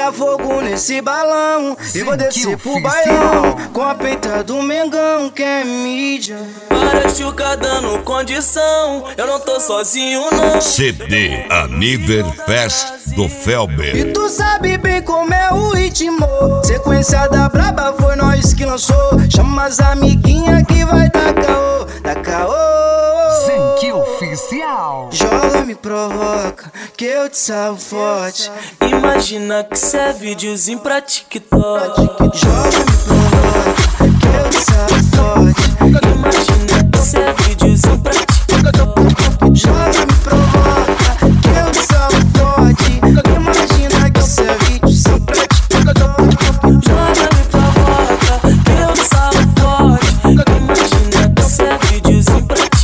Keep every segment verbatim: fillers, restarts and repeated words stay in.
tacar fogo nesse balão e vou descer pro bailão com a peita do Mengão, que é mídia. Para chuca dando condição, eu não tô sozinho não. C D Aniverfest do Felber. E tu sabe bem como é o ritmo. Sequência da braba foi nós que lançou. Chama as amiguinhas que vai dar caô, dar caô. Zanky Oficial. Joga, me provoca, que eu te salvo forte. Imagina que cê é videozinho pra TikTok. Joga, me provoca, que eu te salvo forte. Imagina que cê é videozinho pra TikTok. Joga, me provoca, que eu te salvo forte. Imagina que cê é videozinho pra TikTok. Joga, me provoca, que eu te salvo forte. Imagina que cê é videozinho pra TikTok.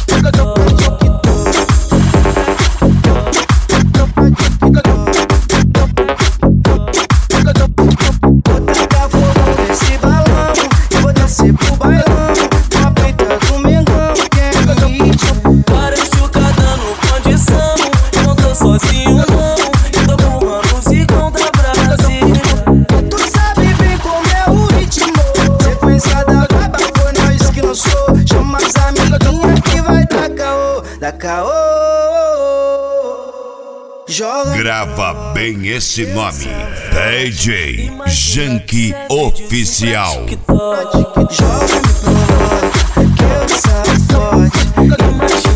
Sozinho não, tô com anos e contra Brasil. Tu sabe bem como é o ritmo. Sequência da braba foi nós que lançou. Chama as amiguinhas que vai dar caô, dar caô. Joga. Grava bem esse nome, D J Zanky Oficial. Joga, me provoca, que eu te salvo forte. Imagina